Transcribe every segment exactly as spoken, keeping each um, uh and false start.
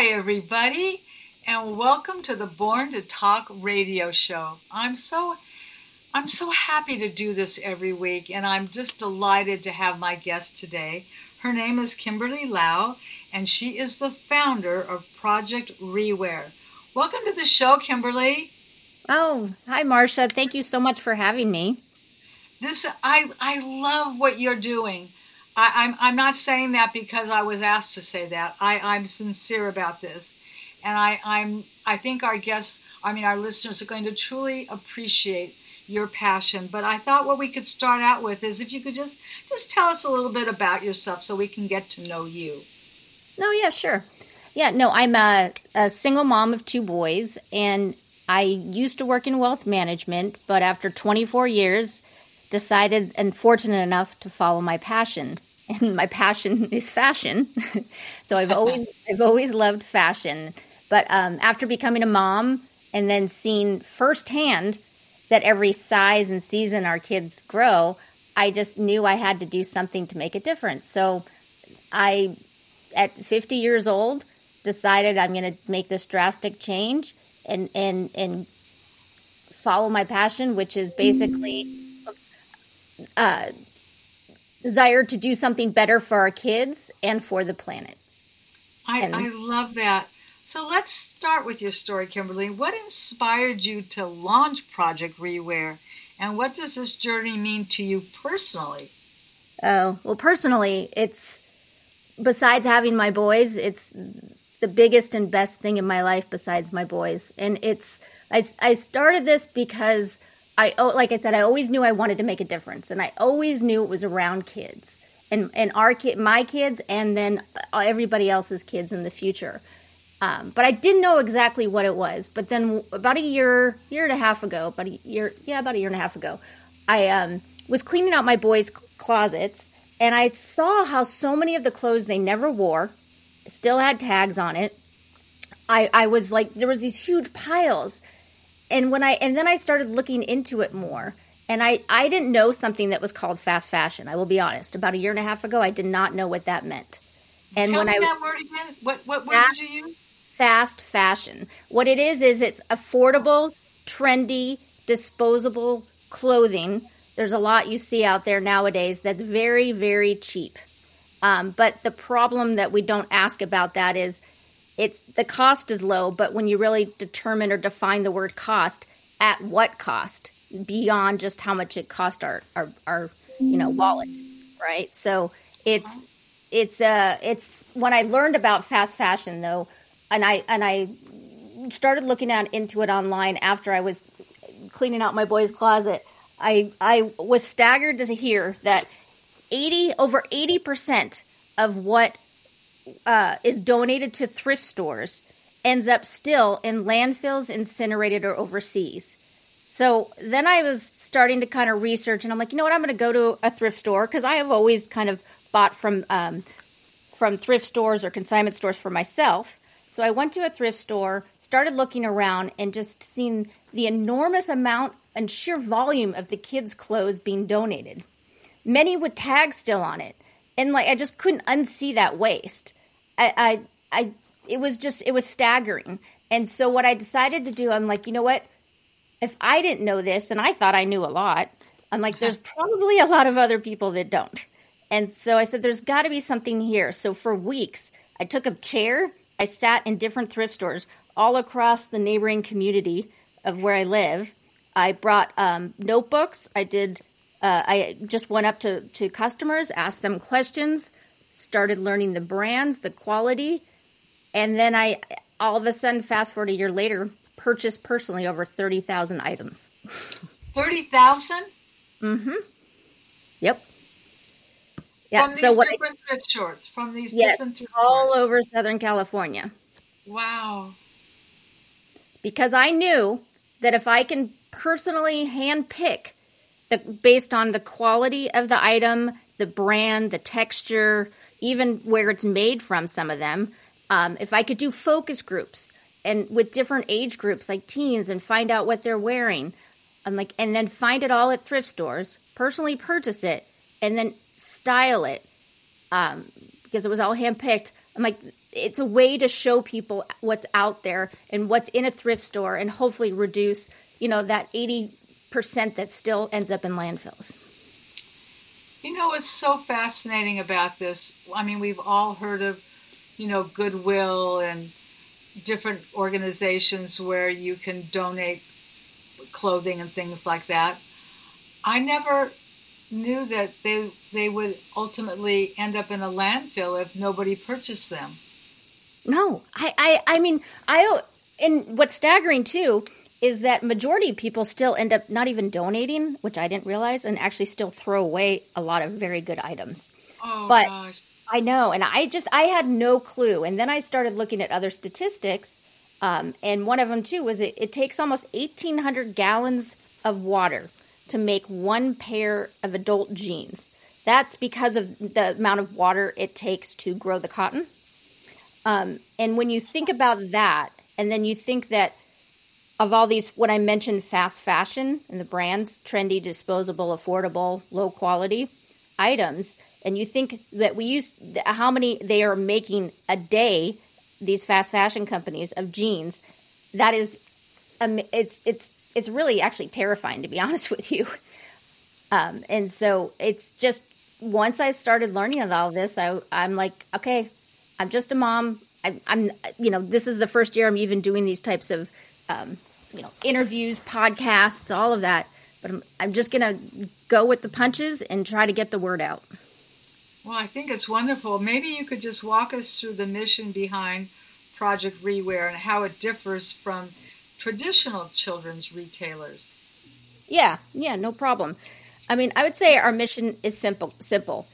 Hi, everybody, and welcome to the Born to Talk radio show. I'm so I'm so happy to do this every week, and I'm just delighted to have my guest today. Her name is Kimberly Lau, and she is the founder of Project Reware. Welcome to the show, Kimberly. Oh, hi, Marcia. Thank you so much for having me. This I I love what you're doing. I, I'm I'm not saying that because I was asked to say that. I, I'm sincere about this. And I, I'm I think our guests, I mean our listeners are going to truly appreciate your passion. But I thought what we could start out with is if you could just just tell us a little bit about yourself so we can get to know you. No, yeah, sure. Yeah, no, I'm a, a single mom of two boys, and I used to work in wealth management, but after twenty-four years, decided and fortunate enough to follow my passion. And my passion is fashion. So I've always I've always loved fashion. But um, after becoming a mom and then seeing firsthand that every size and season our kids grow, I just knew I had to do something to make a difference. So I, at fifty years old, decided I'm going to make this drastic change and and and follow my passion, which is basically uh, desire to do something better for our kids and for the planet. I, And I love that. So let's start with your story, Kimberly. What inspired you to launch Project Reware, and what does this journey mean to you personally? oh, well, personally, it's besides having my boys, it's the biggest and best thing in my life besides my boys. And it's I I started this because I oh like I said, I always knew I wanted to make a difference, and I always knew it was around kids and and our kid, my kids, and then everybody else's kids in the future. Um, but I didn't know exactly what it was. But then about a year, year and a half ago, about a year, yeah, about a year and a half ago, I um, was cleaning out my boys' closets, and I saw how so many of the clothes they never wore still had tags on it. I I was like, there was these huge piles, and when I and then I started looking into it more, and I I didn't know something that was called fast fashion. I will be honest. About a year and a half ago, I did not know what that meant. And Tell when me I that word again. What what word fast, did you use? fast fashion, what it is is it's affordable, trendy, disposable clothing. There's a lot you see out there nowadays that's very, very cheap. Um, but the problem that we don't ask about that is it's the cost is low, but when you really determine or define the word cost, at what cost beyond just how much it cost our our, our you know wallet, right? So it's it's uh it's when I learned about fast fashion though, and I and I started looking at into it online after I was cleaning out my boys' closet. I I was staggered to hear that eighty over eighty percent of what uh, is donated to thrift stores ends up still in landfills, incinerated, or overseas. So then I was starting to kind of research, and I'm like, you know what? I'm going to go to a thrift store because I have always kind of bought from um, from thrift stores or consignment stores for myself. So I went to a thrift store, started looking around, and just seeing the enormous amount and sheer volume of the kids' clothes being donated. Many with tags still on it. And like I just couldn't unsee that waste. I, I, I, it was just, it was staggering. And so what I decided to do, I'm like, you know what? If I didn't know this, and I thought I knew a lot, I'm like, there's probably a lot of other people that don't. And so I said, there's got to be something here. So for weeks, I took a chair, I sat in different thrift stores all across the neighboring community of where I live. I brought um, notebooks. I did. Uh, I just went up to, to customers, asked them questions, started learning the brands, the quality, and then I, all of a sudden, fast forward a year later, purchased personally over thirty thousand items. thirty thousand? Mm-hmm. Yep. Yeah. From these so what different I, thrift stores, from these yes, different thrift all stores. over Southern California. Wow. Because I knew that if I can personally handpick the based on the quality of the item, the brand, the texture, even where it's made from, some of them, um, if I could do focus groups and with different age groups like teens and find out what they're wearing, I'm like, and then find it all at thrift stores, personally purchase it, and then style it, um, because it was all handpicked. I'm like, it's a way to show people what's out there and what's in a thrift store, and hopefully reduce, you know, that eighty percent that still ends up in landfills. You know, what's so fascinating about this, I mean, we've all heard of, you know, Goodwill and different organizations where you can donate clothing and things like that. I never knew that they they would ultimately end up in a landfill if nobody purchased them. No, I, I, I mean, I, and what's staggering too is that majority of people still end up not even donating, which I didn't realize, and actually still throw away a lot of very good items. Oh, but gosh. I know, and I just, I had no clue. And then I started looking at other statistics, um, and one of them too was it, it takes almost eighteen hundred gallons of water to make one pair of adult jeans. That's because of the amount of water it takes to grow the cotton. Um, and when you think about that, and then you think that of all these, what I mentioned, fast fashion and the brands, trendy, disposable, affordable, low quality items, and you think that we use how many they are making a day, these fast fashion companies, of jeans, that is, um, it's it's it's really actually terrifying, to be honest with you. Um, and so it's just, once I started learning about all this, I, I'm like, okay, I'm just a mom. I, I'm, you know, this is the first year I'm even doing these types of, um, you know, interviews, podcasts, all of that. But I'm, I'm just going to go with the punches and try to get the word out. Well, I think it's wonderful. Maybe you could just walk us through the mission behind Project Rewear and how it differs from traditional children's retailers. Yeah, yeah, no problem. I mean, I would say our mission is simple, simple.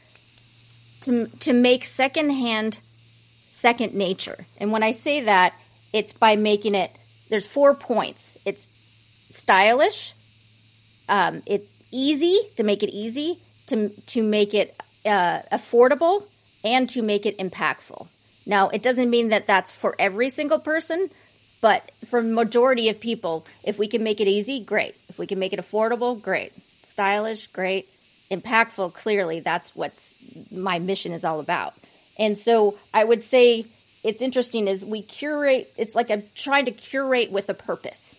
To to make secondhand second nature. And when I say that, it's by making it, there's four points. It's stylish, um, it's easy, to make it easy, to to make it uh, affordable, and to make it impactful. Now, it doesn't mean that that's for every single person, but for majority of people, if we can make it easy, great. If we can make it affordable, great. Stylish, great. Impactful, clearly, that's what's my mission is all about. And so I would say it's interesting is we curate, it's like I'm trying to curate with a purpose.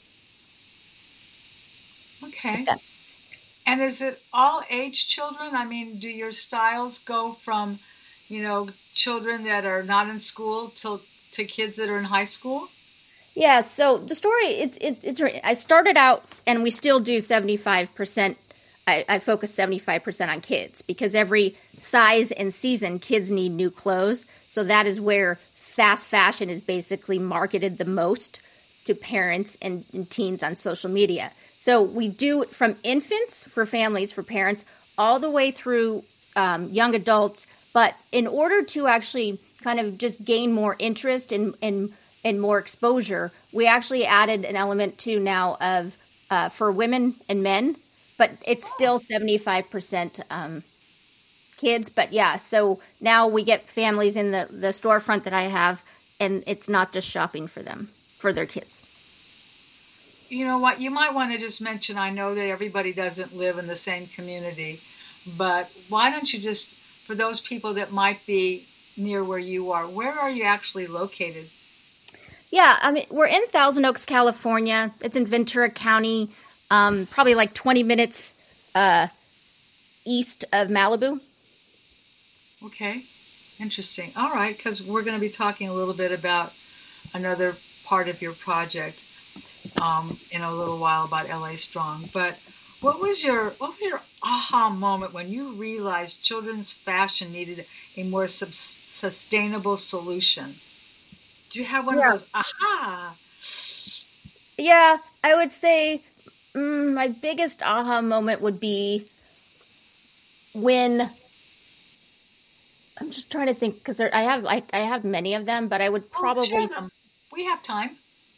Okay. And is it all age children? I mean, do your styles go from, you know, children that are not in school to, to kids that are in high school? Yeah, so the story, it's, it, it's, I started out, and we still do seventy-five percent, I, I focus seventy-five percent on kids, because every size and season, kids need new clothes. So that is where fast fashion is basically marketed the most to parents and, and teens on social media. So we do it from infants, for families, for parents, all the way through um, young adults. But in order to actually kind of just gain more interest and, and and more exposure, we actually added an element too now of uh, for women and men, but it's still seventy-five percent um, kids. But yeah, so now we get families in the, the storefront that I have, and it's not just shopping for them, for their kids. You know what, you might want to just mention, I know that everybody doesn't live in the same community, but why don't you just, for those people that might be near where you are, where are you actually located? Yeah, I mean, we're in Thousand Oaks, California. It's in Ventura County, um, probably like twenty minutes uh, east of Malibu. Okay, interesting. All right, because we're going to be talking a little bit about another part of your project um, in a little while about L A Strong. But what was your what was your aha moment when you realized children's fashion needed a more sub- sustainable solution? Do you have one Yeah. of those aha? Yeah, I would say mm, my biggest aha moment would be when I'm just trying to think, because I have like I have many of them, but I would probably Oh, share them. We have time.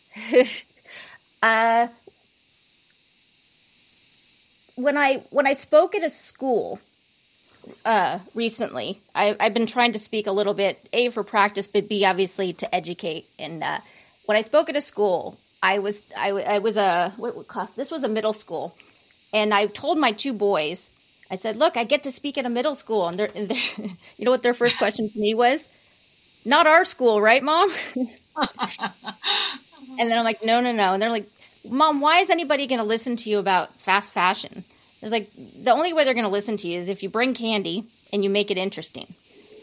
uh, when I when I spoke at a school uh, recently, I, I've been trying to speak a little bit, A, for practice, but B, obviously to educate. And uh, when I spoke at a school, I was I, I was a what, what class? This was a middle school, and I told my two boys, I said, "Look, I get to speak at a middle school," and, they're, and they're, you know what their first question to me was? not our school, right, Mom? And then I'm like, no, no, no. And they're like, Mom, why is anybody going to listen to you about fast fashion? It's like, the only way they're going to listen to you is if you bring candy and you make it interesting.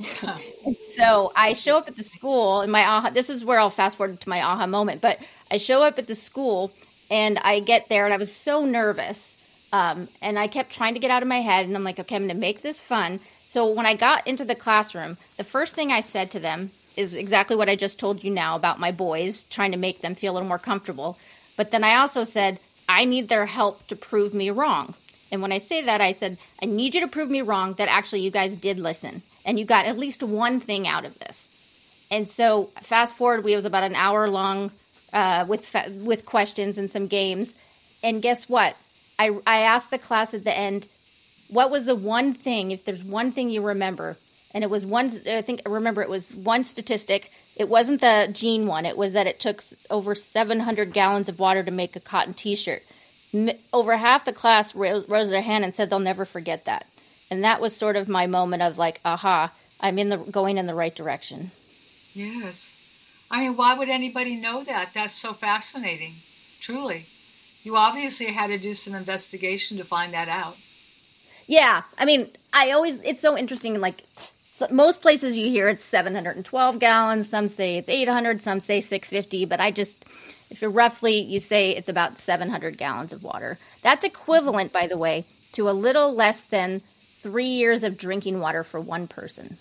So I show up at the school, and my aha, this is where I'll fast forward to my aha moment, but I show up at the school, and I get there, and I was so nervous, um, and I kept trying to get out of my head, and I'm like, okay, I'm going to make this fun. So when I got into the classroom, the first thing I said to them is exactly what I just told you now about my boys, trying to make them feel a little more comfortable. But then I also said, I need their help to prove me wrong. And when I say that, I said, I need you to prove me wrong that actually you guys did listen. And you got at least one thing out of this. And so fast forward, we was about an hour long uh, with fa- with questions and some games. And guess what? I, I asked the class at the end, what was the one thing, if there's one thing you remember? And it was one, I think I remember it was one statistic. It wasn't the jean one. It was that it took over seven hundred gallons of water to make a cotton t-shirt. M- over half the class rose, rose their hand and said they'll never forget that. And that was sort of my moment of like, aha, I'm in the going in the right direction. Yes. I mean, why would anybody know that? That's so fascinating. Truly. You obviously had to do some investigation to find that out. Yeah. I mean, I always, it's so interesting. Like so most places you hear it's seven hundred twelve gallons. Some say it's eight hundred. Some say six hundred fifty. But I just, if you're roughly, you say it's about seven hundred gallons of water. That's equivalent, by the way, to a little less than three years of drinking water for one person.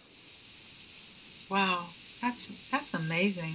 Wow, that's that's amazing.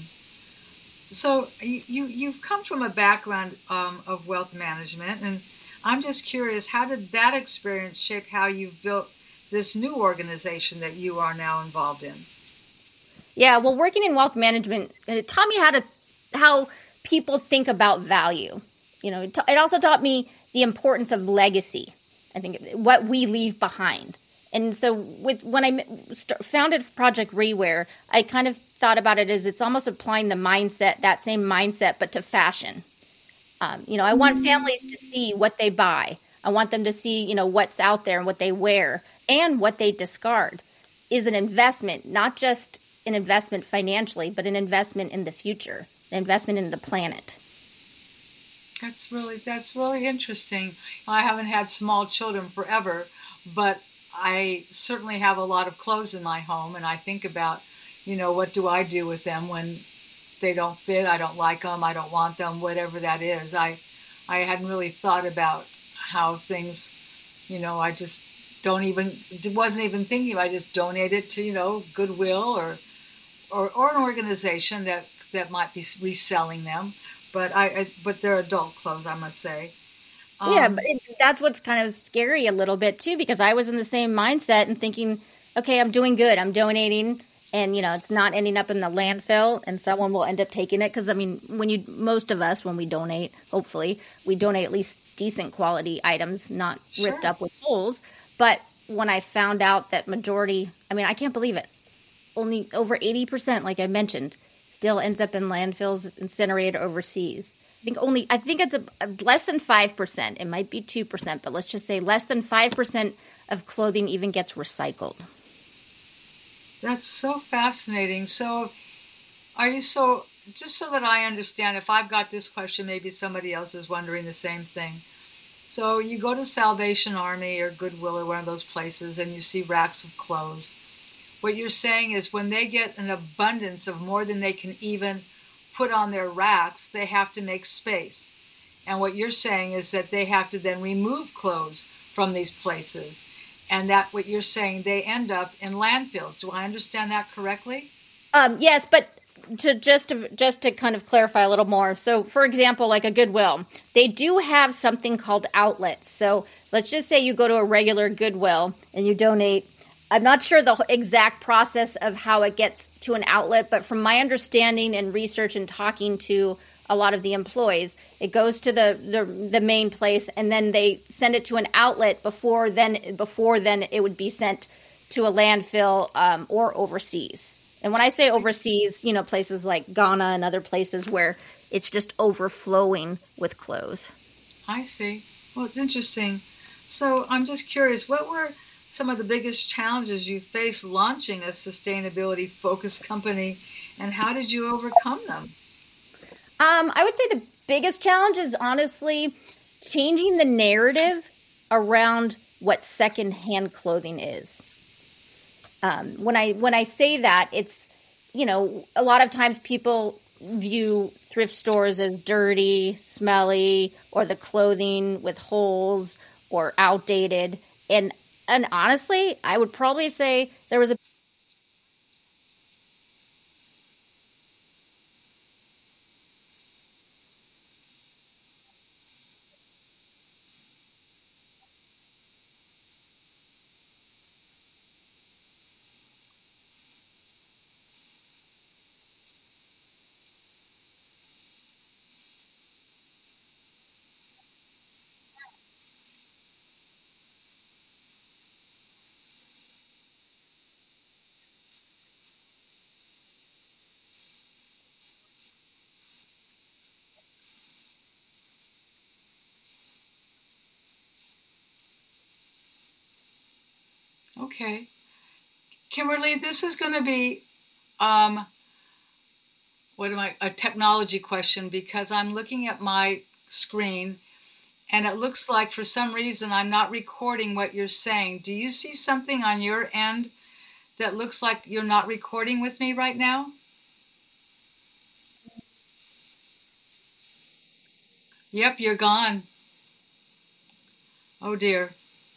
So you you've come from a background um, of wealth management, and I'm just curious, how did that experience shape how you've built this new organization that you are now involved in? Yeah, well, working in wealth management, it taught me how to how people think about value. You know, it, ta- it also taught me the importance of legacy. I think what we leave behind. And so with when I st- founded Project Reware, I kind of thought about it as it's almost applying the mindset, that same mindset, but to fashion. Um, you know, I want families to see what they buy. I want them to see, you know, what's out there and what they wear and what they discard is an investment, not just an investment financially, but an investment in the future, an investment in the planet. That's really that's really interesting. I haven't had small children forever, but I certainly have a lot of clothes in my home, and I think about, you know, what do I do with them when they don't fit, I don't like them, I don't want them, whatever that is. I I hadn't really thought about how things, you know, I just don't even wasn't even thinking. I just donate it to, you know, Goodwill or or or an organization that that might be reselling them. But I, I, but they're adult clothes, I must say. Um, Yeah, but it, that's what's kind of scary a little bit too, because I was in the same mindset and thinking, okay, I'm doing good, I'm donating, and you know, it's not ending up in the landfill, and someone will end up taking it. Because I mean, when you, most of us, when we donate, hopefully, we donate at least decent quality items, not sure. ripped up with holes. But when I found out that majority, I mean, I can't believe it, only over eighty percent, like I mentioned, still ends up in landfills, incinerated overseas. I think only, I think it's a, a less than five percent. It might be two percent, but let's just say less than five percent of clothing even gets recycled. That's so fascinating. So are you so, just so that I understand, if I've got this question, maybe somebody else is wondering the same thing. So you go to Salvation Army or Goodwill or one of those places and you see racks of clothes. What you're saying is when they get an abundance of more than they can even put on their racks, they have to make space. And what you're saying is that they have to then remove clothes from these places. And that what you're saying, they end up in landfills. Do I understand that correctly? Um, yes, but to just to just to kind of clarify a little more. So, for example, like a Goodwill, they do have something called outlets. So let's just say you go to a regular Goodwill and you donate. I'm not sure the exact process of how it gets to an outlet, but from my understanding and research and talking to a lot of the employees, it goes to the, the, the main place and then they send it to an outlet before then before then it would be sent to a landfill um, or overseas. And when I say overseas, you know, places like Ghana and other places where it's just overflowing with clothes. I see. Well, it's interesting. So I'm just curious, what were some of the biggest challenges you face launching a sustainability focused company, and how did you overcome them? Um, I would say the biggest challenge is honestly changing the narrative around what secondhand clothing is. Um, when I when I say that, it's, you know, a lot of times people view thrift stores as dirty, smelly, or the clothing with holes or outdated. And and honestly, I would probably say there was a Okay. Kimberly, this is going to be um, what am I, a technology question, because I'm looking at my screen and it looks like for some reason I'm not recording what you're saying. Do you see something on your end that looks like you're not recording with me right now? Yep, you're gone. Oh dear.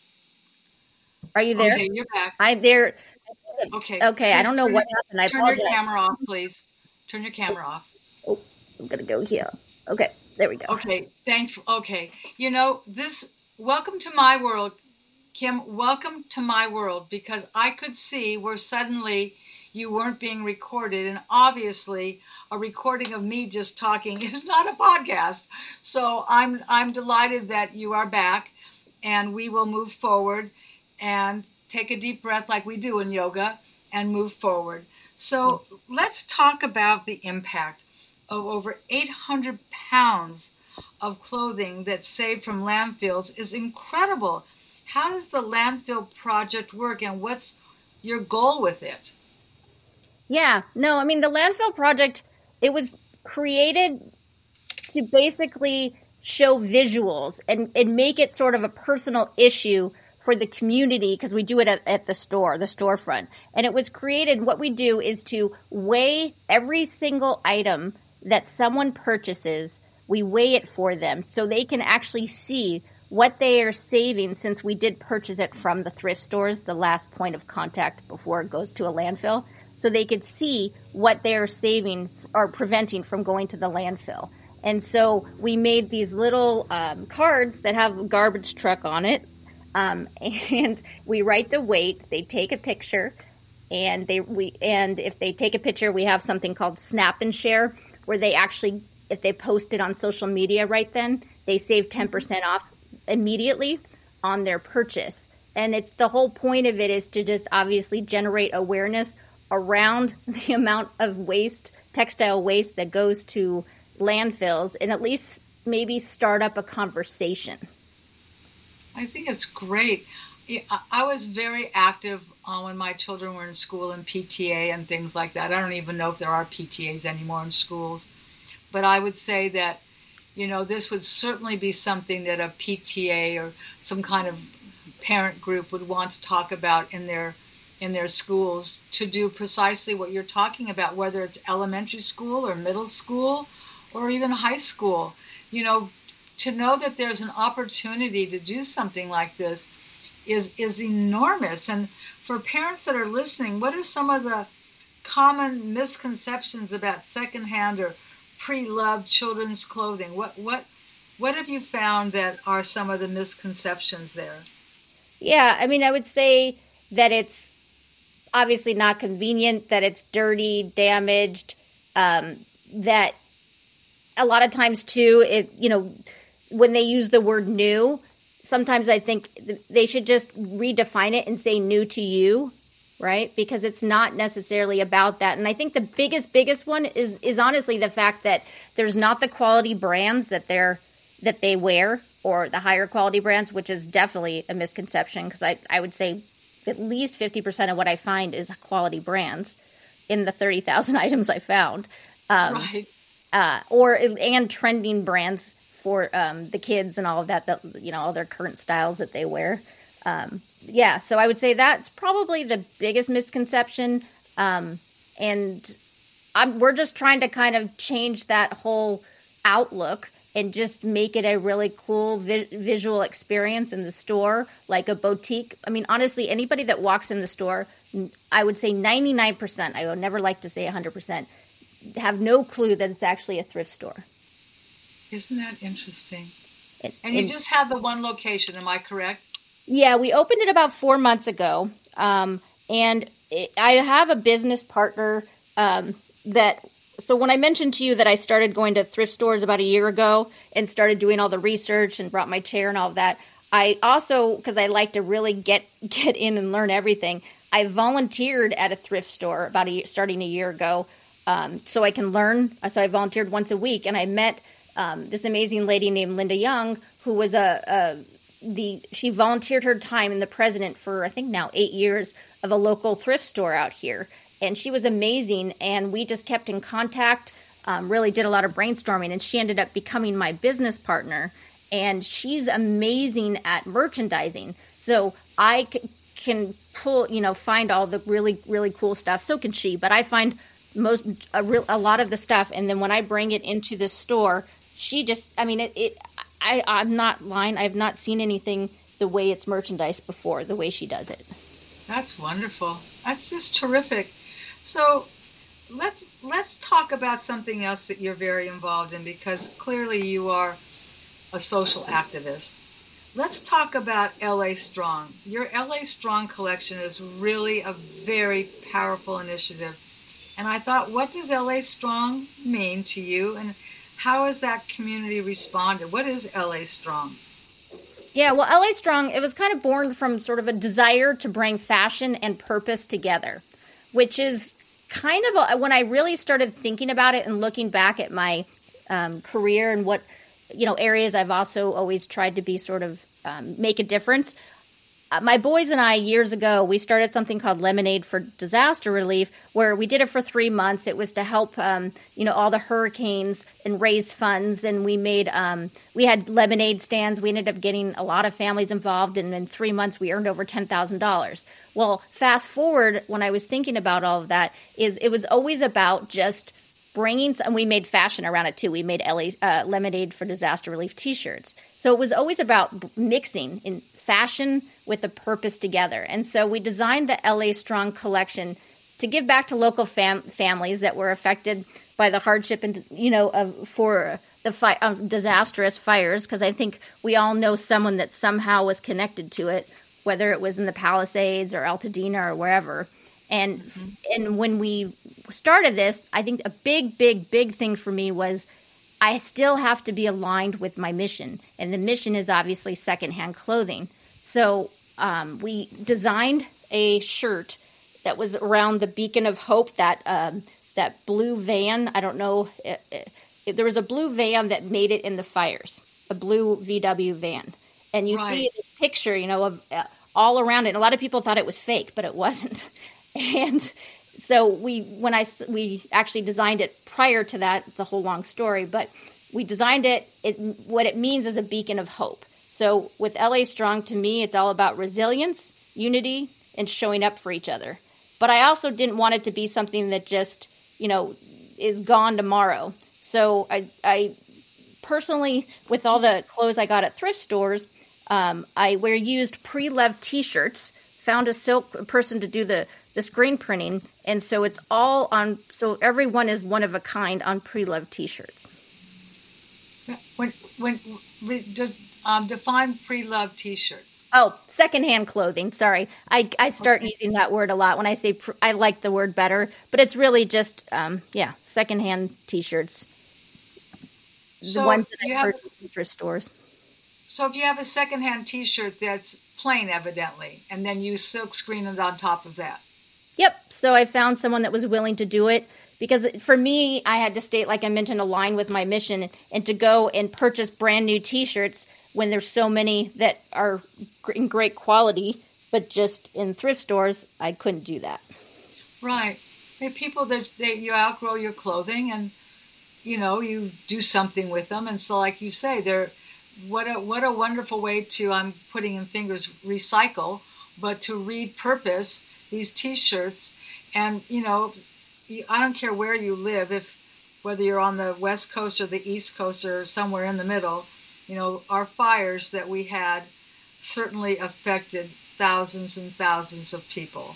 Are you there? Okay, you're back. I'm there. Okay. Okay, I Please don't know turn what your, happened. I turn your apologize. camera off, please. Turn your camera off. Oh, I'm gonna go here. Okay, there we go. Okay, thanks. Okay, you know this. Welcome to my world, Kim. Welcome to my world, because I could see where suddenly you weren't being recorded, and obviously a recording of me just talking is not a podcast. So I'm I'm delighted that you are back, and we will move forward and take a deep breath like we do in yoga and move forward. So let's talk about the impact of over eight hundred pounds of clothing that's saved from landfills is incredible. How does the landfill project work, and what's your goal with it? Yeah, no, I mean, the landfill project, it was created to basically show visuals and, and make it sort of a personal issue for the community, because we do it at, at the store, the storefront. And it was created, what we do is to weigh every single item that someone purchases. We weigh it for them so they can actually see what they are saving, since we did purchase it from the thrift stores, the last point of contact before it goes to a landfill. So they could see what they are saving or preventing from going to the landfill. And so we made these little um, cards that have a garbage truck on it. Um, and we write the weight, they take a picture, and they we and if they take a picture, we have something called Snap and Share, where they actually, if they post it on social media right then, they save ten percent off immediately on their purchase. And it's the whole point of it is to just obviously generate awareness around the amount of waste, textile waste, that goes to landfills, and at least maybe start up a conversation. I think it's great. I was very active uh, when my children were in school in P T A and things like that. I don't even know if there are P T As anymore in schools. But I would say that, you know, this would certainly be something that a P T A or some kind of parent group would want to talk about in their in their schools, to do precisely what you're talking about, whether it's elementary school or middle school or even high school. You know, to know that there's an opportunity to do something like this is is enormous. And for parents that are listening, what are some of the common misconceptions about secondhand or pre-loved children's clothing? What what what have you found that are some of the misconceptions there? Yeah, I mean, I would say that it's obviously not convenient, that it's dirty, damaged, um, that a lot of times too, it, you know, when they use the word new, sometimes I think they should just redefine it and say new to you, right? Because it's not necessarily about that. And I think the biggest, biggest one is is honestly the fact that there's not the quality brands that they're that they wear, or the higher quality brands, which is definitely a misconception, because I, I would say at least fifty percent of what I find is quality brands in the thirty thousand items I found. Um, right. Uh, or and trending brands for um, the kids and all of that, that, you know, all their current styles that they wear. Um, yeah, so I would say that's probably the biggest misconception. Um, and I'm, we're just trying to kind of change that whole outlook and just make it a really cool vi- visual experience in the store, like a boutique. I mean, honestly, anybody that walks in the store, I would say ninety-nine percent, I would never like to say one hundred percent, have no clue that it's actually a thrift store. Isn't that interesting? And, and you and, just have the one location, am I correct? Yeah, we opened it about four months ago. Um, and it, I have a business partner um, that, so when I mentioned to you that I started going to thrift stores about a year ago and started doing all the research and brought my chair and all of that, I also, because I like to really get, get in and learn everything, I volunteered at a thrift store about a, starting a year ago. Um, so I can learn. So I volunteered once a week, and I met um, this amazing lady named Linda Young, who was a, a the she volunteered her time in the president for I think now eight years of a local thrift store out here, and she was amazing. And we just kept in contact. Um, really did a lot of brainstorming, and she ended up becoming my business partner. And she's amazing at merchandising. So I c- can pull, you know, find all the really really cool stuff. So can she, but I find most a, real, a lot of the stuff, and then when I bring it into the store, she just I mean it, it I I'm not lying, I've not seen anything the way it's merchandised before, the way she does it. That's wonderful. That's just terrific. So let's let's talk about something else that you're very involved in, because clearly you are a social activist. Let's talk about L A Strong. Your L A Strong collection is really a very powerful initiative. And I thought, what does L A Strong mean to you, and how has that community responded? What is L A Strong? Yeah, well, L A Strong, it was kind of born from sort of a desire to bring fashion and purpose together, which is kind of a, when I really started thinking about it and looking back at my um, career and what, you know, areas I've also always tried to be sort of um, make a difference. Uh, my boys and I, years ago, we started something called Lemonade for Disaster Relief, where we did it for three months. It was to help, um, you know, all the hurricanes and raise funds. And we made, um, we had lemonade stands. We ended up getting a lot of families involved. And in three months, we earned over ten thousand dollars. Well, fast forward, when I was thinking about all of that, is it was always about just bringing, and we made fashion around it too. We made L A, uh, Lemonade for Disaster Relief t-shirts. So it was always about mixing in fashion with a purpose together. And so we designed the L A Strong collection to give back to local fam- families that were affected by the hardship and, you know, of, for the fi- uh, disastrous fires, because I think we all know someone that somehow was connected to it, whether it was in the Palisades or Altadena or wherever. And mm-hmm. and when we started this, I think a big, big, big thing for me was I still have to be aligned with my mission. And the mission is obviously secondhand clothing. So um, we designed a shirt that was around the Beacon of Hope, that um, that blue van. I don't know. It, it, it, there was a blue van that made it in the fires, a blue V W van. And you right. see this picture, you know, of uh, all around it. And a lot of people thought it was fake, but it wasn't. And so we, when I, we actually designed it prior to that, it's a whole long story, but we designed it, it, what it means is a beacon of hope. So with L A Strong, to me, it's all about resilience, unity, and showing up for each other. But I also didn't want it to be something that just, you know, is gone tomorrow. So I, I personally, with all the clothes I got at thrift stores, um, I wear used pre-loved t-shirts, found a silk person to do the, the screen printing. And so it's all on, so everyone is one of a kind on pre-loved t-shirts. When, when, um, define pre-loved t-shirts. Oh, secondhand clothing. Sorry. I, I start okay. using that word a lot when I say, pr- I like the word better, but it's really just, um, yeah, secondhand t-shirts. So the ones that I have, purchased in thrift stores. So if you have a secondhand t-shirt that's plain, evidently, and then you silk screen it on top of that. Yep. So I found someone that was willing to do it, because for me, I had to stay, like I mentioned, align with my mission, and to go and purchase brand new t-shirts when there's so many that are in great quality But just in thrift stores, I couldn't do that. Right. There are people that, that you outgrow your clothing and, you know, you do something with them. And so, like you say, they're, what a, what a wonderful way to, I'm putting in fingers, recycle, but to repurpose these T-shirts. And, you know, you, I don't care where you live, if whether you're on the West Coast or the East Coast or somewhere in the middle, you know, our fires that we had certainly affected thousands and thousands of people.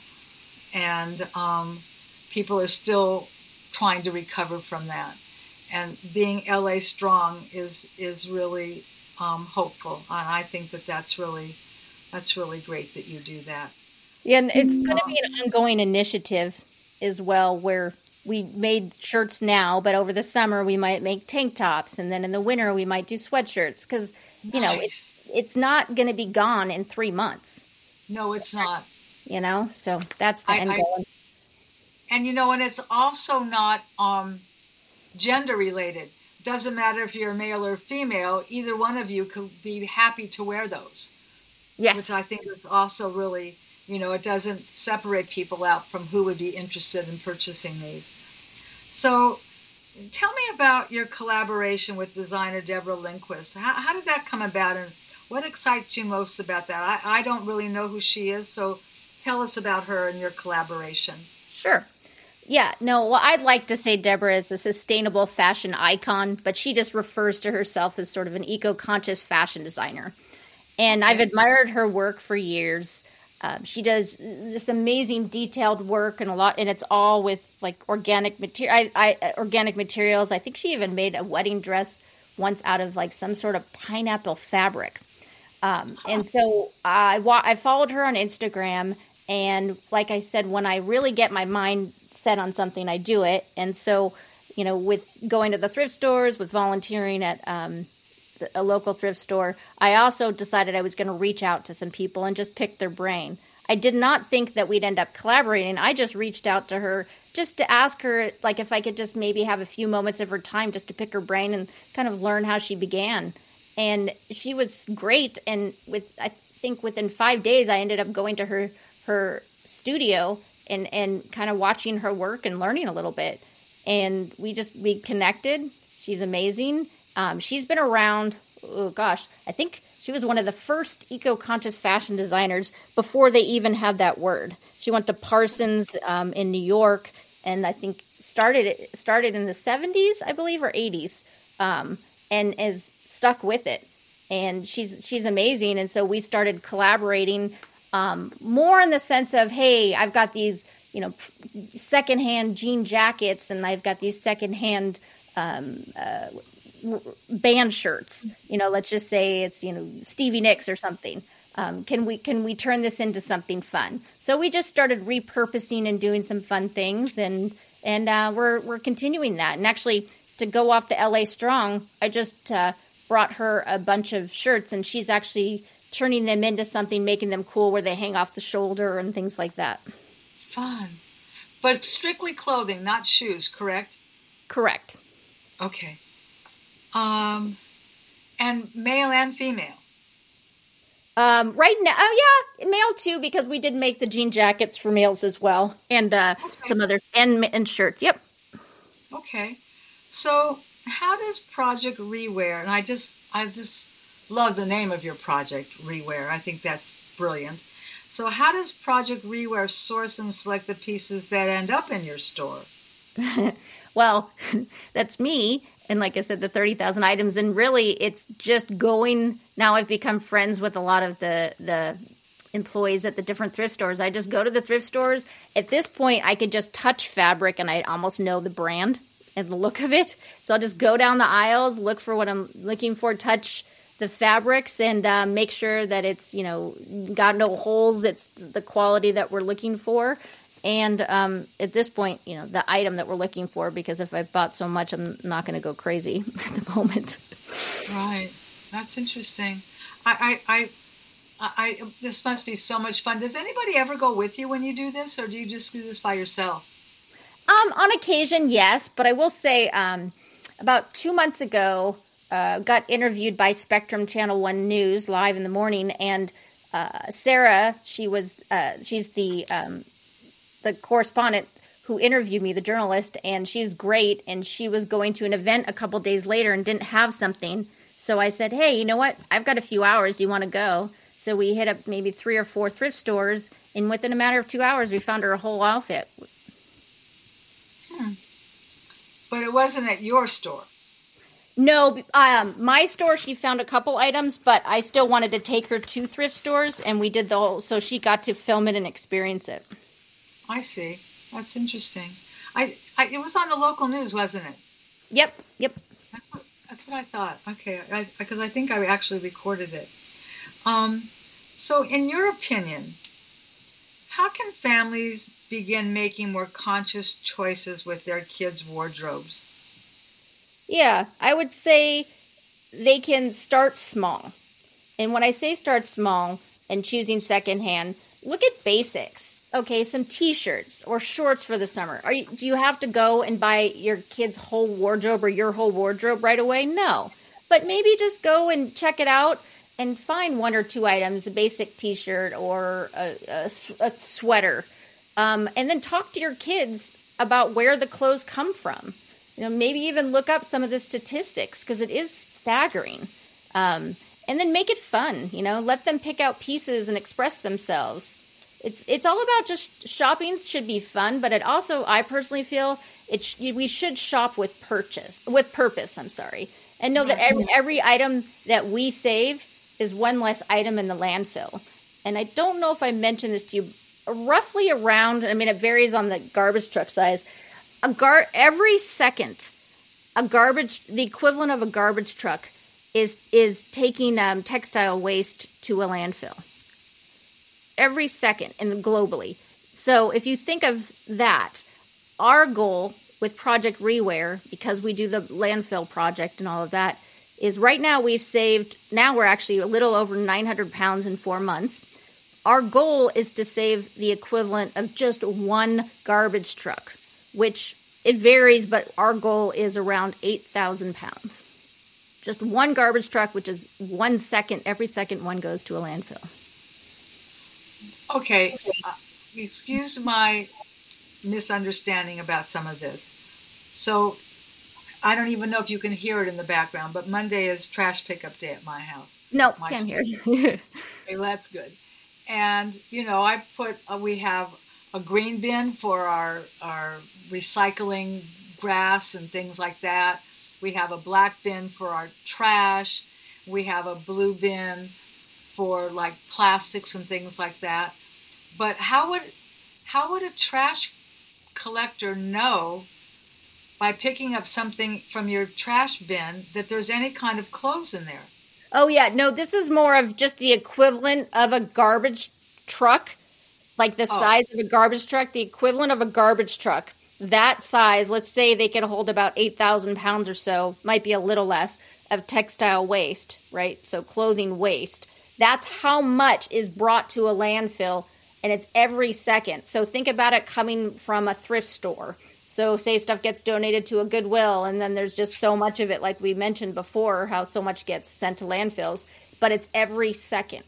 And um, people are still trying to recover from that. And being L A strong is is really um, hopeful. And I think that that's really, that's really great that you do that. Yeah, and it's going to be an ongoing initiative as well, where we made shirts now, but over the summer we might make tank tops, and then in the winter we might do sweatshirts, because you Nice. know it's it's not going to be gone in three months. No, it's not. You know, so that's the I, end I, goal. and you know, and it's also not um, gender related. Doesn't matter if you're male or female. Either one of you could be happy to wear those, Yes. which I think is also really, you know, it doesn't separate people out from who would be interested in purchasing these. So tell me about your collaboration with designer Deborah Lindquist. How, how did that come about, and what excites you most about that? I, I don't really know who she is, so tell us about her and your collaboration. Sure. Yeah, no, well, I'd like to say Deborah is a sustainable fashion icon, but she just refers to herself as sort of an eco-conscious fashion designer. And I've admired her work for years. Um, she does this amazing detailed work, and a lot, and it's all with like organic material. I, I, organic materials. I think she even made a wedding dress once out of like some sort of pineapple fabric. Um, and so I wa- I followed her on Instagram, and like I said, when I really get my mind set on something, I do it. And so, you know, with going to the thrift stores, with volunteering at um, a local thrift store, I also decided I was going to reach out to some people and just pick their brain. I did not think that we'd end up collaborating. I just reached out to her just to ask her, like, if I could just maybe have a few moments of her time just to pick her brain and kind of learn how she began. And she was great. And with, I think within five days, I ended up going to her, her studio and, and kind of watching her work and learning a little bit. And we just, we connected. She's amazing. Um, she's been around, oh gosh, I think she was one of the first eco-conscious fashion designers before they even had that word. She went to Parsons um, in New York, and I think started started in the seventies, I believe, or eighties, um, and is stuck with it. And she's she's amazing. And so we started collaborating um, more in the sense of, hey, I've got these, you know, secondhand jean jackets, and I've got these secondhand um, uh, band shirts, you know, let's just say it's, you know, Stevie Nicks or something. Um, can we, can we turn this into something fun? So we just started repurposing and doing some fun things, and, and, uh, we're, we're continuing that. And actually, to go off the L A Strong, I just, uh, brought her a bunch of shirts, and she's actually turning them into something, making them cool where they hang off the shoulder and things like that. Fun. But strictly clothing, not shoes, correct? Correct. Okay. Um, and male and female. Um, right now, oh yeah, male too, because we did make the jean jackets for males as well, and uh, Okay. some others, and and shirts. Yep. Okay. So how does Project Rewear, and I just, I just love the name of your project, Rewear. I think that's brilliant. So how does Project Rewear source and select the pieces that end up in your store? Well, that's me. And like I said, the thirty thousand items. And really, it's just going. Now I've become friends with a lot of the, the employees at the different thrift stores. I just go to the thrift stores. At this point, I could just touch fabric and I almost know the brand and the look of it. So I'll just go down the aisles, look for what I'm looking for, touch the fabrics, and uh, make sure that it's, you know, got no holes. It's the quality that we're looking for. And um, at this point, you know, the item that we're looking for, because if I bought so much, I'm not going to go crazy at the moment. Right. That's interesting. I, I, I, I, this must be so much fun. Does anybody ever go with you when you do this, or do you just do this by yourself? Um, on occasion, yes. But I will say um, about two months ago, uh, got interviewed by Spectrum Channel one News live in the morning, and uh, Sarah, she was uh, she's the um, the correspondent who interviewed me, the journalist, and she's great. And she was going to an event a couple days later and didn't have something. So I said, hey, you know what? I've got a few hours. Do you want to go? So we hit up maybe three or four thrift stores, and within a matter of two hours, we found her a whole outfit. Hmm. But it wasn't at your store. No, um, my store, she found a couple items, but I still wanted to take her to thrift stores, and we did the whole, so she got to film it and experience it. I see. That's interesting. I, I it was on the local news, wasn't it? Yep, yep. That's what that's what I thought. Okay, because I, I think I actually recorded it. Um, so in your opinion, how can families begin making more conscious choices with their kids' wardrobes? Yeah, I would say they can start small. And when I say start small and choosing secondhand, look at basics. Okay, some t-shirts or shorts for the summer. Are you, do you have to go and buy your kid's whole wardrobe or your whole wardrobe right away? No. But maybe just go and check it out and find one or two items, a basic t-shirt or a, a, a sweater. Um, and then talk to your kids about where the clothes come from. You know, maybe even look up some of the statistics because it is staggering. Um, and then make it fun, you know, let them pick out pieces and express themselves. It's it's all about just shopping should be fun, but it also, I personally feel, it sh- we should shop with purchase, with purpose, I'm sorry. And know that every, every item that we save is one less item in the landfill. And I don't know if I mentioned this to you, roughly around, I mean, it varies on the garbage truck size, a gar every second, a garbage, the equivalent of a garbage truck is, is taking um, textile waste to a landfill. Every second and globally. So if you think of that, our goal with Project Reware, because we do the landfill project and all of that, is right now we've saved, now we're actually a little over nine hundred pounds in four months. Our goal is to save the equivalent of just one garbage truck, which it varies, but our goal is around eight thousand pounds. Just one garbage truck, which is one second, every second one goes to a landfill. Okay, uh, excuse my misunderstanding about some of this. So I don't even know if you can hear it in the background, but Monday is trash pickup day at my house. No, my can't school. hear you. Okay, that's good. And, you know, I put, uh, we have a green bin for our, our recycling grass and things like that. We have a black bin for our trash. We have a blue bin for like plastics and things like that. But how would how would a trash collector know by picking up something from your trash bin that there's any kind of clothes in there? Oh yeah, no, this is more of just the equivalent of a garbage truck, like the oh. size of a garbage truck, the equivalent of a garbage truck. That size, let's say they can hold about eight thousand pounds or so, might be a little less, of textile waste, right? So clothing waste. That's how much is brought to a landfill, and it's every second. So think about it coming from a thrift store. So say stuff gets donated to a Goodwill, and then there's just so much of it, like we mentioned before, how so much gets sent to landfills, but it's every second.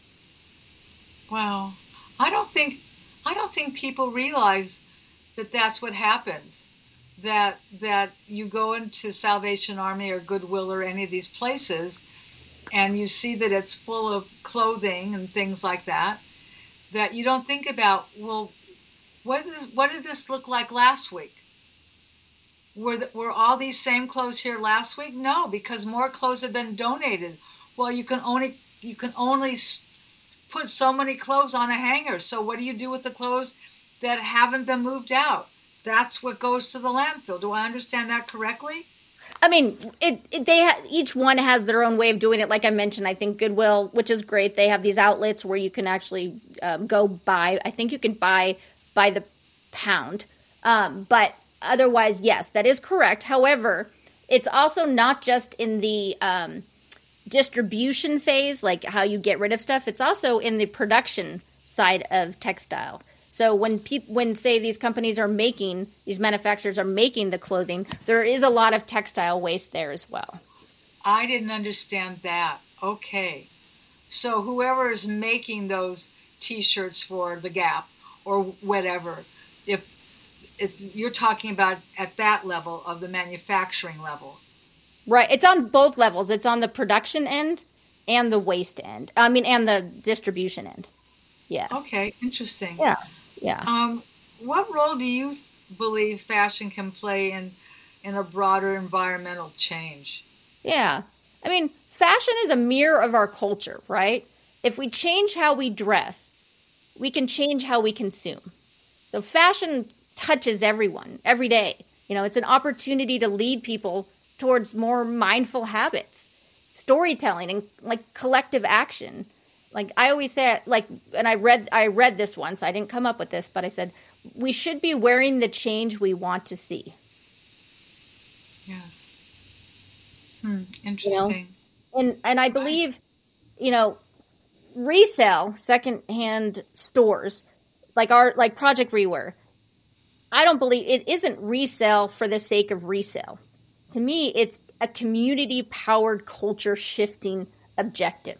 Wow. I don't think I don't think people realize that that's what happens. That that you go into Salvation Army or Goodwill or any of these places, and you see that it's full of clothing and things like that, that you don't think about, well, what is what did this look like last week? Were the, were all these same clothes here last week? No, because more clothes have been donated. Well, you can only you can only put so many clothes on a hanger. So what do you do with the clothes that haven't been moved out? That's what goes to the landfill. Do I understand that correctly? I mean, it, it they ha- each one has their own way of doing it. Like I mentioned, I think Goodwill, which is great, they have these outlets where you can actually um, go buy. I think you can buy by the pound. Um, but otherwise, yes, that is correct. However, it's also not just in the um, distribution phase, like how you get rid of stuff. It's also in the production side of textile. So when people, when say these companies are making, these manufacturers are making the clothing, there is a lot of textile waste there as well. I didn't understand that. Okay. So whoever is making those T-shirts for the Gap or whatever, if it's you're talking about at that level of the manufacturing level. Right. It's on both levels. It's on the production end and the waste end. I mean, and the distribution end. Yes. Okay, interesting. Yeah. Yeah. Um, what role do you believe fashion can play in in a broader environmental change? Yeah. I mean, fashion is a mirror of our culture, right? If we change how we dress, we can change how we consume. So fashion touches everyone every day. You know, it's an opportunity to lead people towards more mindful habits, storytelling, and like collective action. Like I always say, like, and I read, I read this once. I didn't come up with this, but I said we should be wearing the change we want to see. Yes. Hmm. Interesting. You know? And and I believe, you know, resale, secondhand stores like our like Project Rewear. I don't believe it isn't resale for the sake of resale. To me, it's a community-powered culture shifting objective.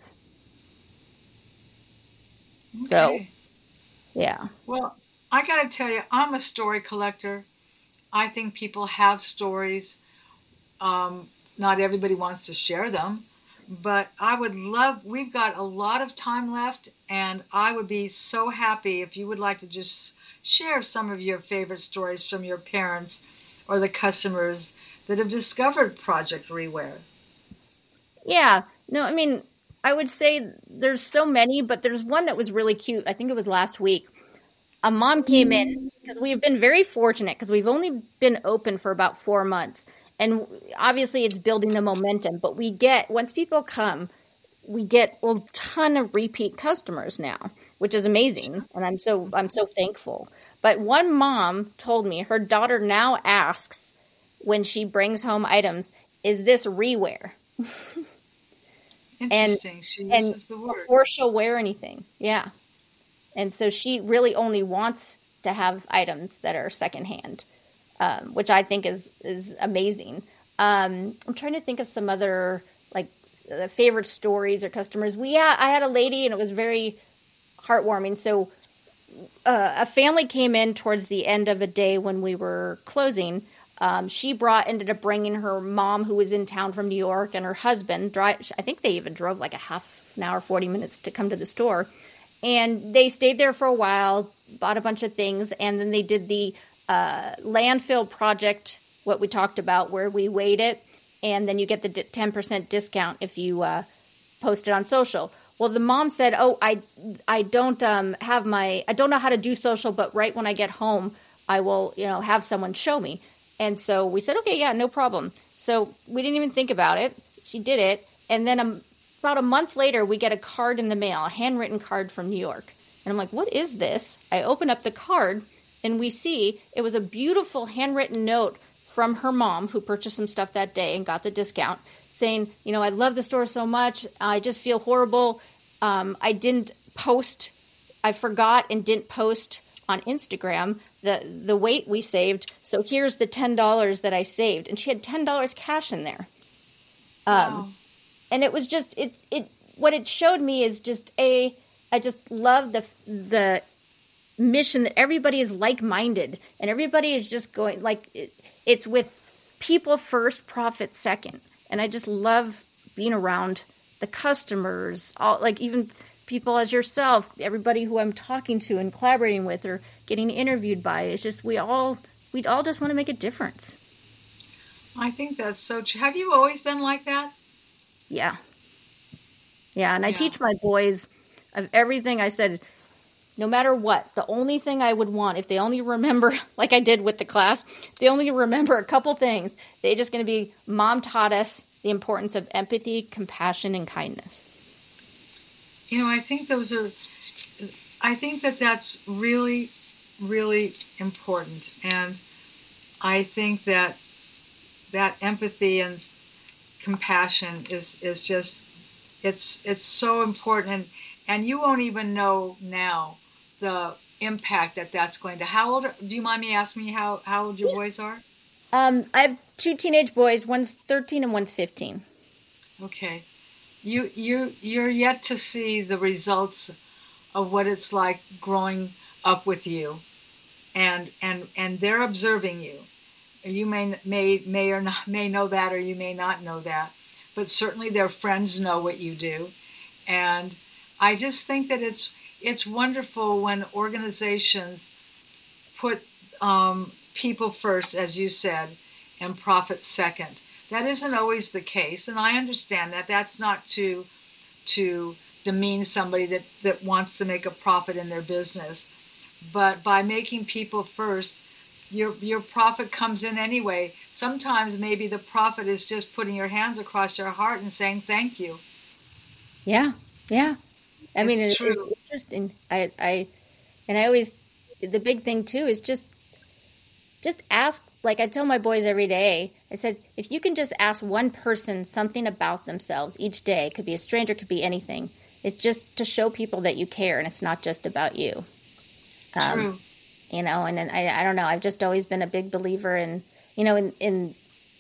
Okay. So, yeah. Well, I got to tell you, I'm a story collector. I think people have stories. Um, not everybody wants to share them, but I would love, we've got a lot of time left, and I would be so happy if you would like to just share some of your favorite stories from your parents or the customers that have discovered Project Rewear. Yeah. No, I mean, I would say there's so many, but there's one that was really cute. I think it was last week. A mom came in because we've been very fortunate because we've only been open for about four months. And obviously it's building the momentum, but we get, once people come, we get a ton of repeat customers now, which is amazing. And I'm so, I'm so thankful. But one mom told me her daughter now asks when she brings home items, is this rewear? Interesting. And, she uses and the word. Before she'll wear anything. Yeah. And so she really only wants to have items that are secondhand, um, which I think is, is amazing. Um, I'm trying to think of some other like uh, favorite stories or customers. We had, I had a lady and it was very heartwarming. So uh, a family came in towards the end of a day when we were closing. Um, she brought, ended up bringing her mom who was in town from New York and her husband. Drive, I think they even drove like a half an hour, forty minutes to come to the store. And they stayed there for a while, bought a bunch of things, and then they did the uh, landfill project, what we talked about, where we weighed it, and then you get the ten percent discount if you uh, post it on social. Well, the mom said, oh, I I don't um, have my, I don't know how to do social, but right when I get home, I will, you know, have someone show me. And so we said, okay, yeah, no problem. So we didn't even think about it. She did it. And then um, about a month later, we get a card in the mail, a handwritten card from New York. And I'm like, what is this? I open up the card and we see it was a beautiful handwritten note from her mom who purchased some stuff that day and got the discount saying, you know, I love the store so much. I just feel horrible. Um, I didn't post. I forgot and didn't post on Instagram the the weight we saved. So here's the ten dollars that I saved. And she had ten dollars cash in there. Um, Wow. And it was just, it, it, what it showed me is just a, I just love the, the mission that everybody is like-minded and everybody is just going like, it, it's with people first, profit second. And I just love being around the customers, all like even people as yourself, everybody who I'm talking to and collaborating with or getting interviewed by. It's just, we all, we all just want to make a difference. I think that's so true. Have you always been like that? Yeah. Yeah. And I Yeah. teach my boys of everything I said, no matter what, the only thing I would want, if they only remember, like I did with the class, they only remember a couple things, they're just going to be, mom taught us the importance of empathy, compassion, and kindness. You know, I think those are, I think that that's really, really important. And I think that that empathy and compassion is, is just, it's, it's so important. And, and you won't even know now the impact that that's going to, how old, do you mind me asking me how, how old your boys are? Um, I have two teenage boys. One's thirteen and one's fifteen. Okay. you you you're yet to see the results of what it's like growing up with you, and and and they're observing you. You may may may or not may know that, or you may not know that, but certainly their friends know what you do. And I just think that it's it's wonderful when organizations put um, people first, as you said, and profit second. That isn't always the case, and I understand that. That's not to to demean somebody that, that wants to make a profit in their business. But by making people first, your your profit comes in anyway. Sometimes maybe the profit is just putting your hands across your heart and saying thank you. Yeah, yeah. I It's mean, it, it's true. interesting. I, I, and I always, the big thing too is just, just ask. Like I tell my boys every day, I said, if you can just ask one person something about themselves each day, it could be a stranger, it could be anything. It's just to show people that you care and it's not just about you. Um, True. you know, and then I, I don't know. I've just always been a big believer in, you know, in, in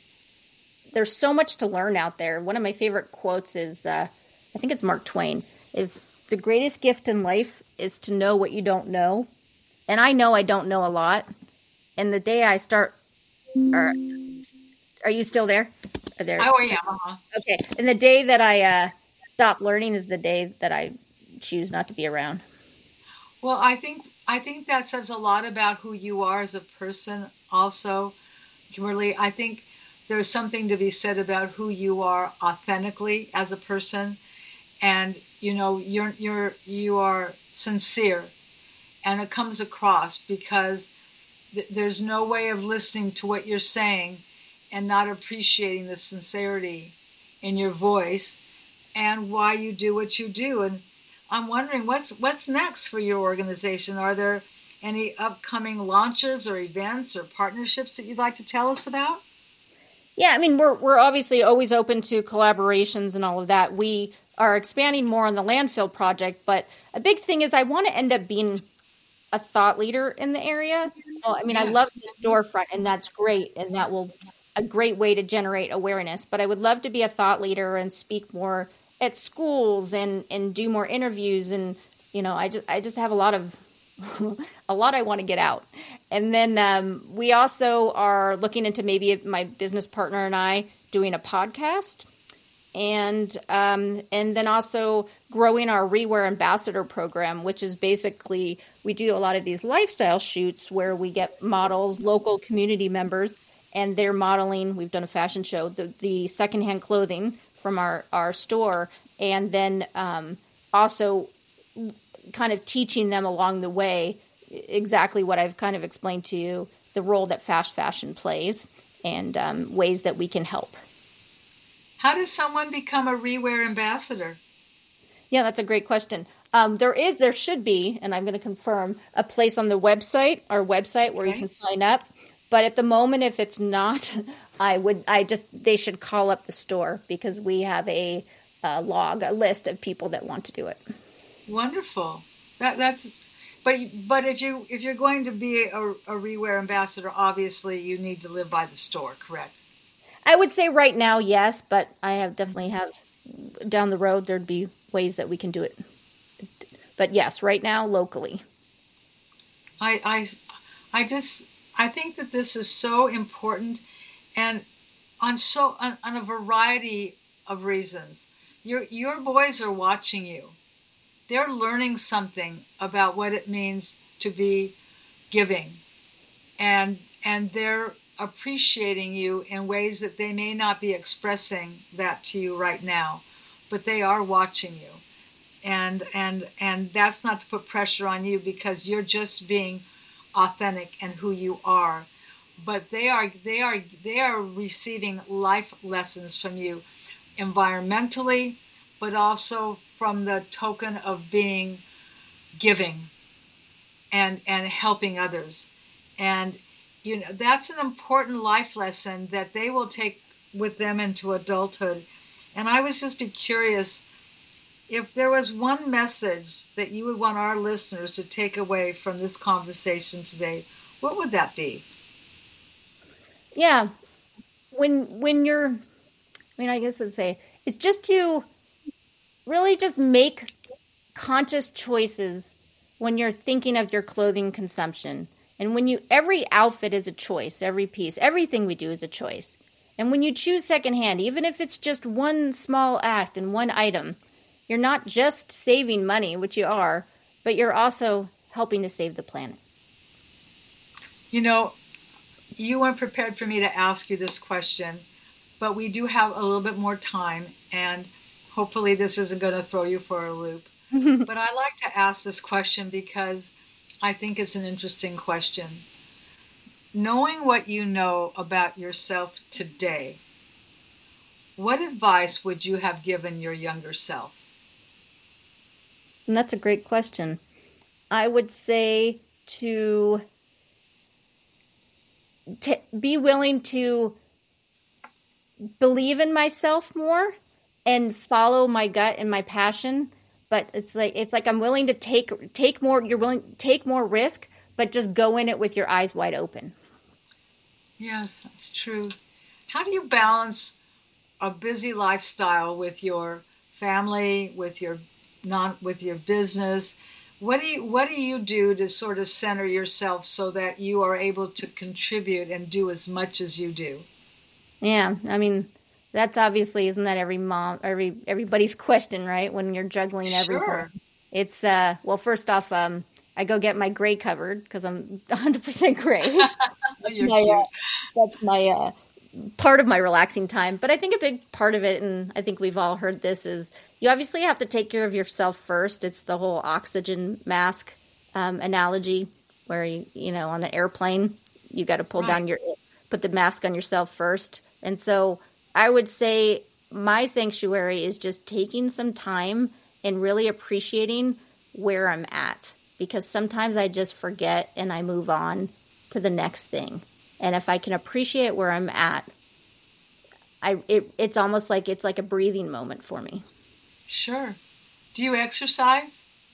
there's so much to learn out there. One of my favorite quotes is, uh, I think it's Mark Twain, is the greatest gift in life is to know what you don't know. And I know I don't know a lot. And the day I start, are, are you still there? Are there? Oh, yeah. Uh-huh. Okay. And the day that I uh, stop learning is the day that I choose not to be around. Well, I think I think that says a lot about who you are as a person. Also, Kimberly, I think there's something to be said about who you are authentically as a person, and you know you're you're you are sincere, and it comes across because th- there's no way of listening to what you're saying and not appreciating the sincerity in your voice and why you do what you do. And I'm wondering what's what's next for your organization. Are there any upcoming launches or events or partnerships that you'd like to tell us about? Yeah, I mean, we're we're obviously always open to collaborations and all of that. We are expanding more on the landfill project, but a big thing is I want to end up being a thought leader in the area. Well, I mean, I love Yes. the storefront, and that's great, and that will a great way to generate awareness. But I would love to be a thought leader and speak more at schools and and do more interviews, and you know, I just I just have a lot of a lot I want to get out. And then um, we also are looking into maybe my business partner and I doing a podcast, and um, and then also growing our Rewear Ambassador program, which is basically we do a lot of these lifestyle shoots where we get models, local community members, and they're modeling. We've done a fashion show, the the secondhand clothing from our our store, and then um, also kind of teaching them along the way exactly what I've kind of explained to you, the role that fast fashion plays and um, ways that we can help. How does someone become a Rewear ambassador? Yeah, that's a great question. Um, there is, there should be, and I'm going to confirm, a place on the website, our website, where you Okay. can sign up. But at the moment, if it's not, I would, I just, they should call up the store because we have a, a log, a list of people that want to do it. Wonderful. That that's but but if you if you're going to be a, a Rewear ambassador, obviously you need to live by the store, correct? I would say right now, yes, but I have definitely have down the road, there'd be ways that we can do it. But yes, right now, locally. I I I just I think that this is so important, and on so on, on a variety of reasons. Your your boys are watching you. They're learning something about what it means to be giving, and and they're appreciating you in ways that they may not be expressing that to you right now, but they are watching you. And and and that's not to put pressure on you because you're just being authentic and who you are, but they are they are they are receiving life lessons from you environmentally, but also from the token of being giving and and helping others. And you know that's an important life lesson that they will take with them into adulthood. And I was just be curious if there was one message that you would want our listeners to take away from this conversation today, what would that be? Yeah. When when you're I mean, I guess I'd say it's just to really just make conscious choices when you're thinking of your clothing consumption. And when you, every outfit is a choice, every piece, everything we do is a choice. And when you choose secondhand, even if it's just one small act and one item, you're not just saving money, which you are, but you're also helping to save the planet. You know, you weren't prepared for me to ask you this question, but we do have a little bit more time, and hopefully this isn't going to throw you for a loop. But I like to ask this question because I think it's an interesting question. Knowing what you know about yourself today, what advice would you have given your younger self? And that's a great question. I would say to t- be willing to believe in myself more and follow my gut and my passion. But it's like it's like I'm willing to take take more. You're willing to take more risk, but just go in it with your eyes wide open. Yes, that's true. How do you balance a busy lifestyle with your family, with your non, with your business? What do you what do you do to sort of center yourself so that you are able to contribute and do as much as you do? Yeah, I mean, that's obviously isn't that every mom, every everybody's question, right? When you're juggling everything, Sure. it's uh. Well, first off, um, I go get my gray covered because I'm one hundred percent gray. You're my, cute. uh, that's my uh, part of my relaxing time. But I think a big part of it, and I think we've all heard this, is you obviously have to take care of yourself first. It's the whole oxygen mask um, analogy, where you you know on an airplane you got to pull Right. down your put the mask on yourself first. And so I would say my sanctuary is just taking some time and really appreciating where I'm at, because sometimes I just forget and I move on to the next thing. And if I can appreciate where I'm at, I it, it's almost like it's like a breathing moment for me. Sure. Do you exercise?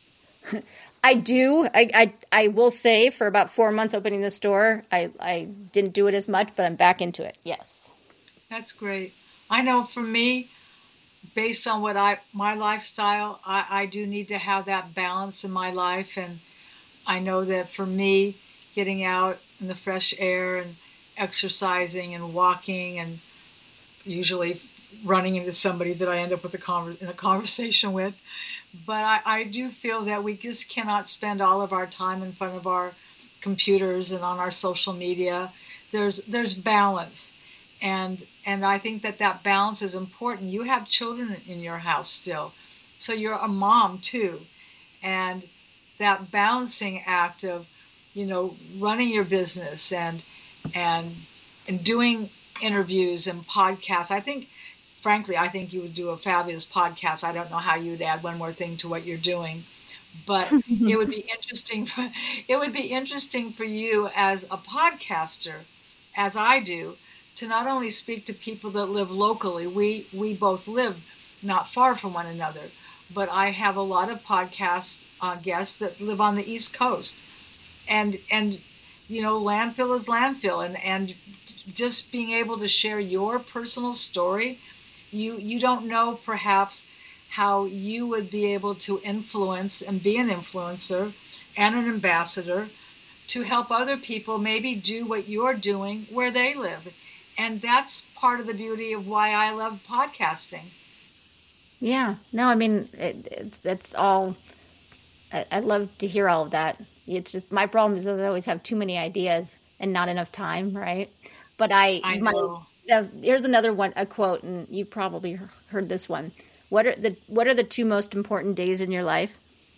I do. I, I I will say for about four months opening the store, I, I didn't do it as much, but I'm back into it. Yes. That's great. I know for me, based on what I my lifestyle, I, I do need to have that balance in my life, and I know that for me, getting out in the fresh air and exercising and walking and usually running into somebody that I end up with a conver- in a conversation with. But I, I do feel that we just cannot spend all of our time in front of our computers and on our social media. There's there's balance, and and I think that that balance is important. You have children in your house still, so you're a mom too, and that balancing act of, you know, running your business and and and doing interviews and podcasts. I think, frankly, I think you would do a fabulous podcast. I don't know how you'd add one more thing to what you're doing, but it would be interesting. For, it would be interesting for you as a podcaster, as I do, to not only speak to people that live locally. We we both live not far from one another, but I have a lot of podcast uh, guests that live on the East Coast, and and you know, landfill is landfill, and and just being able to share your personal story. You you don't know perhaps how you would be able to influence and be an influencer and an ambassador to help other people maybe do what you're doing where they live. And that's part of the beauty of why I love podcasting. Yeah. No, I mean, it, it's that's all. I, I love to hear all of that. It's just my problem is I always have too many ideas and not enough time, right? But I I my know. uh, here's another one, a quote, and you probably heard this one. What are the what are the two most important days in your life?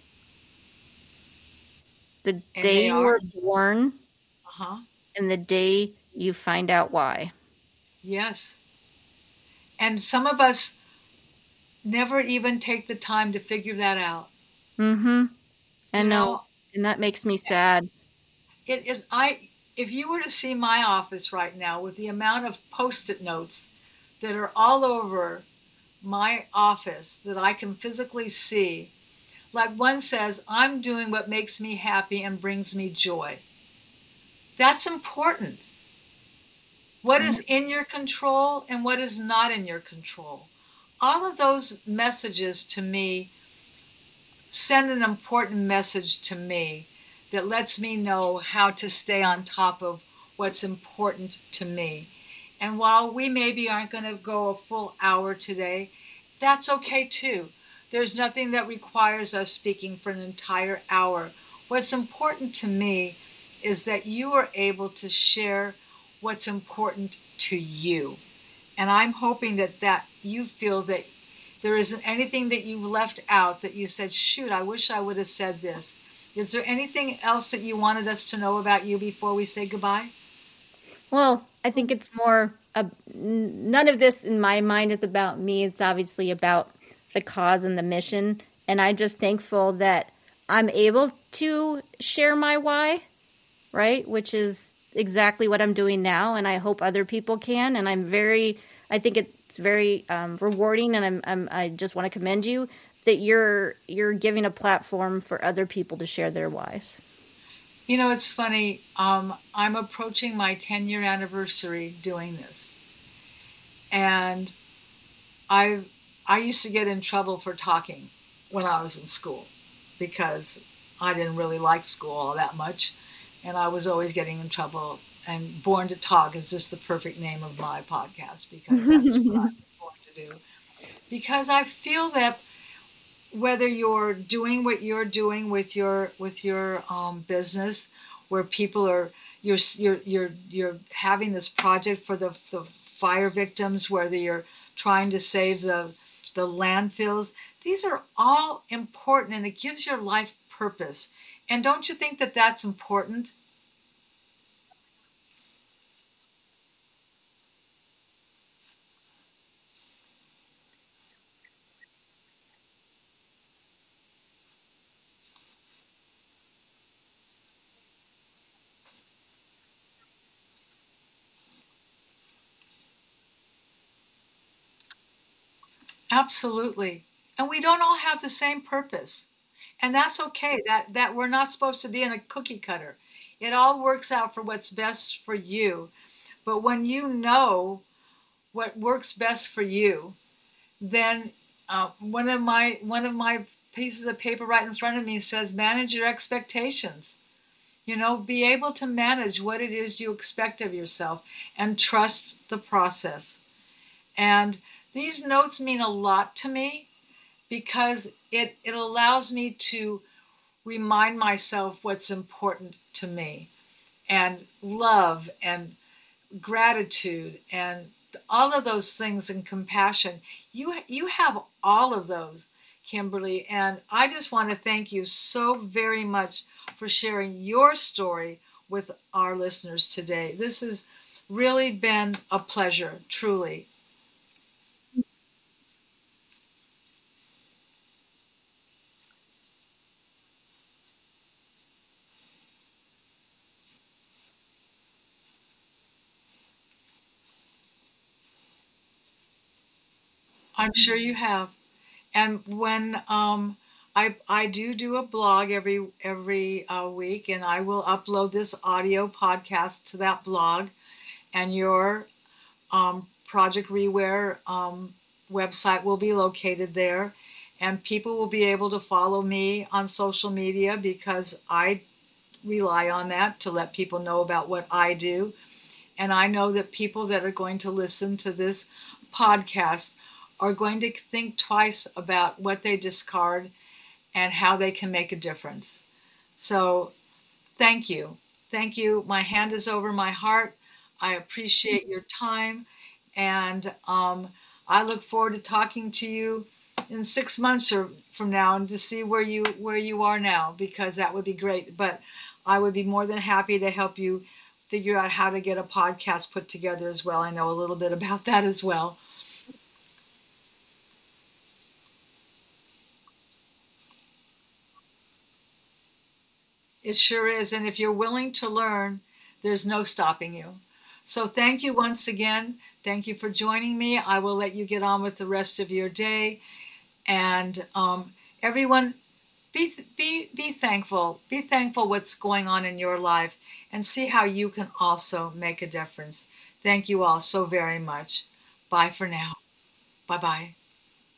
The And day they you are. were born Uh-huh. and the day you find out why. Yes. And some of us never even take the time to figure that out. Mm-hmm. I You know, know, and that makes me sad. it is I if you were to see my office right now with the amount of post-it notes that are all over my office that I can physically see, like one says, I'm doing what makes me happy and brings me joy. That's important. What is in your control and what is not in your control? all of those messages to me send an important message to me that lets me know how to stay on top of what's important to me. And while we maybe aren't going to go a full hour today, that's okay too. There's nothing that requires us speaking for an entire hour. What's important to me is that you are able to share what's important to you. And I'm hoping that, that you feel that there isn't anything that you've left out that you said, shoot, I wish I would have said this. Is there anything else that you wanted us to know about you before we say goodbye? Well, I think it's more, uh, none of this in my mind is about me. It's obviously about the cause and the mission. And I'm just thankful that I'm able to share my why, right? Which is exactly what I'm doing now. And I hope other people can. And I'm very, I think it's very um, rewarding. And I'm, I'm, I just want to commend you that you're, you're giving a platform for other people to share their whys. You know, it's funny. Um, I'm approaching my ten-year anniversary doing this, and I I used to get in trouble for talking when I was in school because I didn't really like school all that much, and I was always getting in trouble. And Born to Talk is just the perfect name of my podcast because that's what I was born to do. Because I feel that whether you're doing what you're doing with your with your um, business, where people are you're you're you're you're having this project for the, the fire victims, whether you're trying to save the the landfills, these are all important, and it gives your life purpose. And don't you think that that's important? Absolutely. And we don't all have the same purpose. And that's okay. That that we're not supposed to be in a cookie cutter. It all works out for what's best for you. But when you know what works best for you, then uh, one of my one of my pieces of paper right in front of me says manage your expectations. You know, be able to manage what it is you expect of yourself and trust the process. And these notes mean a lot to me because it, it allows me to remind myself what's important to me, and love and gratitude and all of those things, and compassion. You you have all of those, Kimberly, and I just want to thank you so very much for sharing your story with our listeners today. This has really been a pleasure, truly. I'm sure you have. And when um, I I do do a blog every every uh, week, and I will upload this audio podcast to that blog, and your um, Project Reware um, website will be located there, and people will be able to follow me on social media because I rely on that to let people know about what I do. And I know that people that are going to listen to this podcast are going to think twice about what they discard and how they can make a difference. So thank you. Thank you. My hand is over my heart. I appreciate your time. And um, I look forward to talking to you in six months or from now and to see where you where you are now, because that would be great. But I would be more than happy to help you figure out how to get a podcast put together as well. I know a little bit about that as well. It sure is. And if you're willing to learn, there's no stopping you. So thank you once again. Thank you for joining me. I will let you get on with the rest of your day. And um, everyone, be, be, be thankful. Be thankful what's going on in your life and see how you can also make a difference. Thank you all so very much. Bye for now. Bye bye.